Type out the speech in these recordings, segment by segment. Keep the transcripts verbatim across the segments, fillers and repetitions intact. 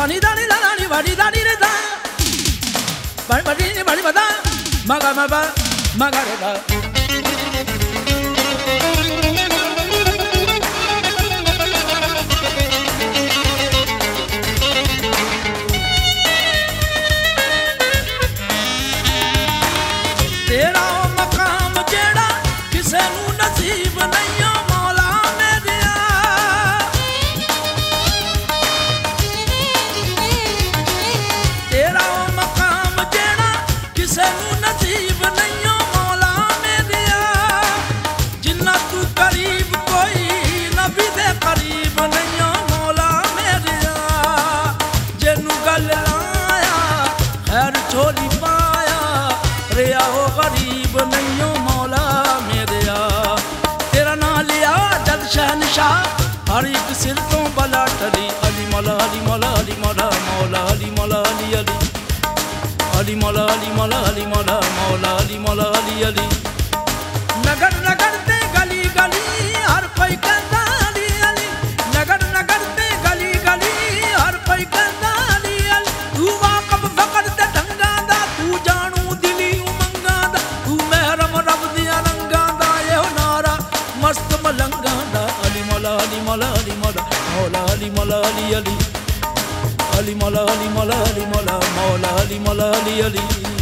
दानी दानी दानी बड़ी दानी रे दा बड़ी बड़ी बड़ी बदा मगा मगा मगा रे दा तेरा मकाम जेड़ा किसे नू नसीब नहीं हो मौला मेरिया तेरा मकाम जेड़ा किसे नू नसीब नहीं हो मौला मेरिया जिन्ना तू करीब कोई नबी दे करीब नहीं हो मौला मेरिया जेनू गल लाया खैर छोली पाया रिया हो गरीब नहीं हो मौला मेरिया तेरा ना लिया जद शहनशाह हर एक सिर तो बला टली अली मौला अली मौला अली मौला मौला अली मौला अली अली अली मौला अली मौला अली मौला मौला अली मौला अली अली नगर नगर ते गली गली हर कोई कहता अली अली नगर नगर ते गली गली हर कोई कहता अली अली तू वाकफ फकड़ ते ढंगा दा तू जानू दिली उमंगा दा तू महरम रब दिया रंगा दा ये नारा मस्त मलंगा दा अली मौला अली मौला अली मौला मौला अली मौला अली अली अली मौला अली मौला अली मौला मौला अली मौला अली अली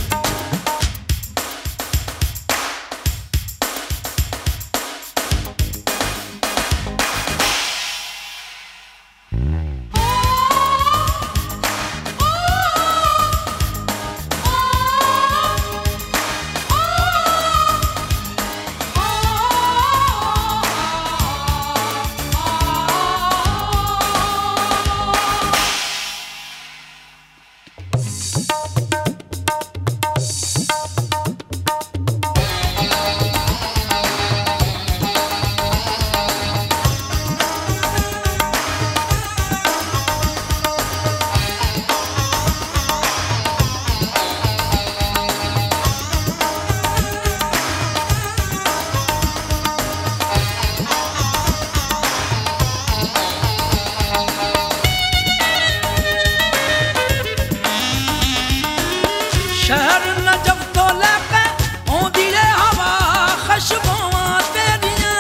शहर नजफ तो लेके आंदी है हवा खुशबुआं तेरियां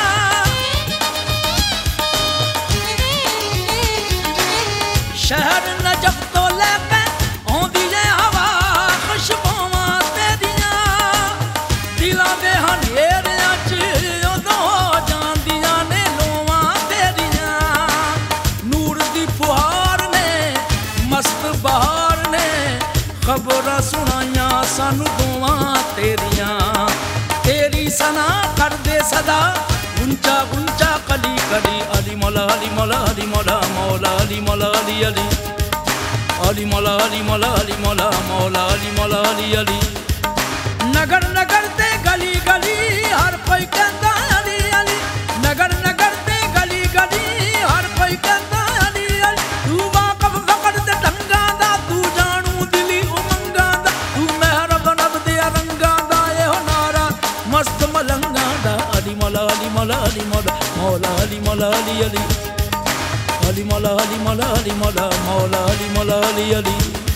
शहर नजफ तो लेके आंदी है हवा खुशबुआं तेरियां दिलां दे हनेरियां च उदों हो जांदियां ने लोवां तेरियां नूर दी फुहार ने मस्त बहार ने खबरां सुनाइयां सानू दोवां तेरियां तेरी सना कर दे सदा गुंचा गुंचा कली कली अली मौला अली मौला अली मौला मौला अली मौला अली अली अली मौला अली मौला अली मौला मौला अली मौला अली अली नगर नगर ते गली गली हर कोई कहता अली अली नगर नगर ते गली गली हर कोई कहता अली अली तू वाकफ फकड़ ते ढंगा दा तू जानू दिली उमंगा दा तू महरब नब दे रंगा दा ये नारा मस्त मलंगा दा अली मौला अली मौला अली मौला मौला अली मौला अली अली अली मौला अली मौला अली मौला मौला अली मौला अली अली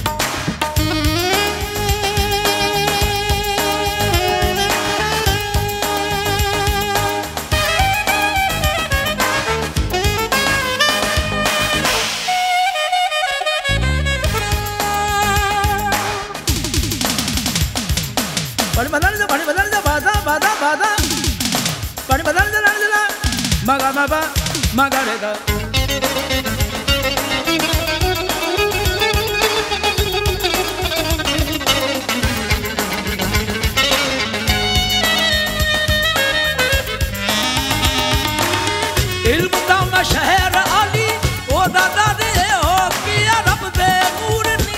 बड़ी बदल जा बड़ी बदल जा बाधा बाधा बाधा बड़ी बदल जा लाने जा मगा मगा मगा रे दा इल्म दा मैं शहर आली ओ दादा दे हो किया रब दे नूर ने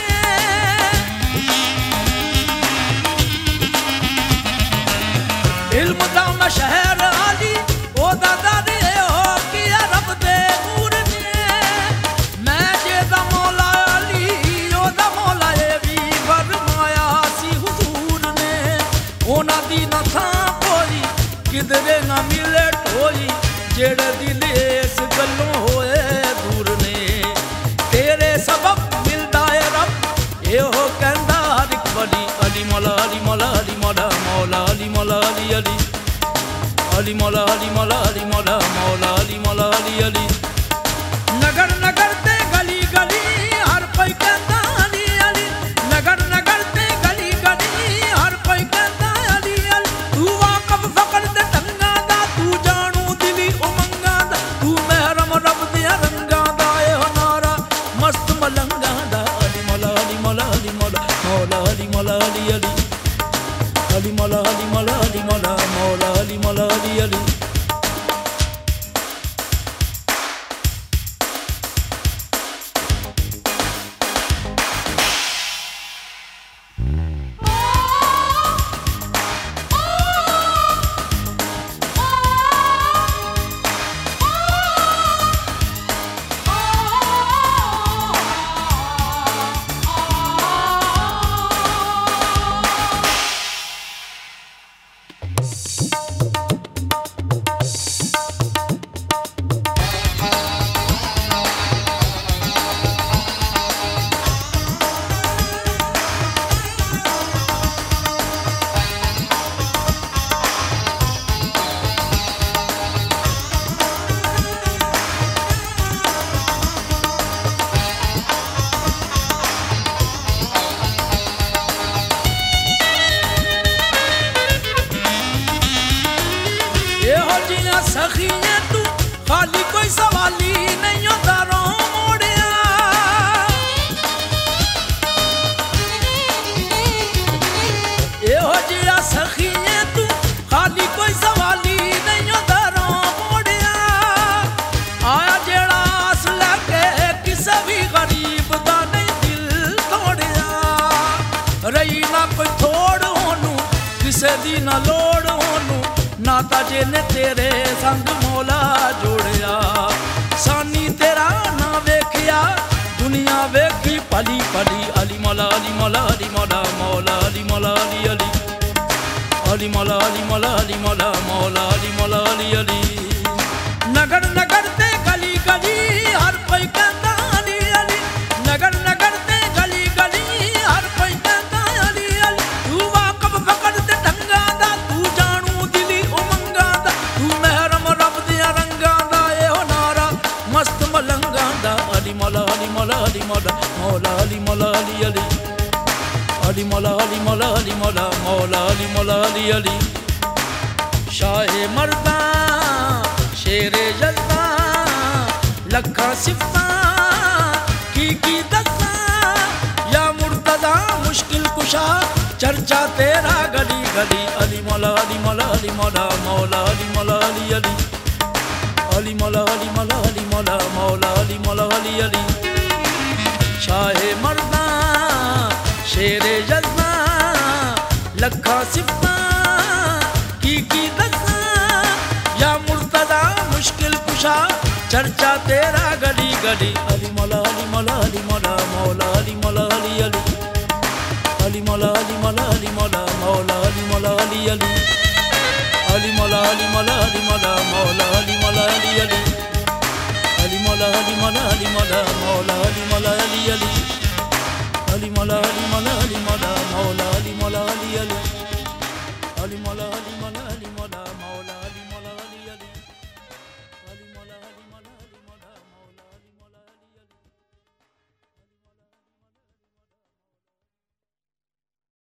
इल्म दा मैं शहर आली ओ दादा दे हो किया रब दे नूर ने मैं जे दा मौला अली ओ दा मौला ए भी फरमाया सी हुजूर ने ओना दी ना था कोई किधरे ना मिले ठोई जेड़े दिल इस गलों होए दूर ने तेरे सबब अली मौला अली मौला अली मौला मौला अली मौला अली अली नगर नगर ते गली गली हर कोई कहता अली अली नगर नगर ते गली गली हर कोई कहता अली अली तू वाकफ फकर ते टंगा दा तू जानू दिली उमंगा दा तू महरम रब दे रंगा दा ए हनारा मस्त मलंगा दा अली मौला अली मौला अली मौला मौला अली मौला अली अली अली मौला अली मौला अली मौला मौला अली मौला अली अली सखिए तू खाली कोई सवाली नहीं होता रो मोड़िया एहो जिया सखिए तू खाली कोई सवाली नहीं होता रो मोड़िया आया जेड़ा आस लगे किसे भी गरीब दा नहीं दिल तोड़िया रही ना कोई थोड़ होनू किसे दी ना लोड़ होनू नाता जिने तेरे संग मौला जोड़िया सानी तेरा ना वेखिया दुनिया वेखी पली पली अली मौला अली मौला अली मौला मौला अली मौला अली अली अली मौला अली मौला अली मौला मौला अली मौला अली अली नगर नगर ते गली गली हर कोई कहता अली अली नगर नगर ते गली गली हर कोई कहता अली अली तू वाकफ फकर ते टंगा दा तू जानू दिली उमंगा दा तू महरम रब दे रंगा दा ए हो नारा मस्त मलंगा दा अली मौला अली मौला अली मौला मौला अली मौला अली अली अली मौला अली मौला अली मौला मौला अली मौला अली अली शाहे मर्दा शेरे जल्दा लखा सिफता की की दस्ता या मुर्तदा मुश्किल कुशा चर्चा तेरा गली गली अली मौला अली मौला अली मौला मौला अली मौला अली अली अली मौला अली मौला अली मौला मौला अली मौला अली अली शाहे मर्दा शेरे जल्दा लखा सिफता की की दस्ता या मुर्तदा मुश्किल कुशा चर्चा तेरा गली गली अली मौला अली मौला अली मौला मौला अली मौला अली अली अली मौला अली मौला अली मौला मौला अली मौला अली अली अली मौला अली मौला अली मौला मौला अली मौला अली अली अली मौला अली मौला अली मौला मौला अली मौला अली अली अली मौला अली मौला अली मौला मौला अली मौला अली अली अली मौला अली मौला अली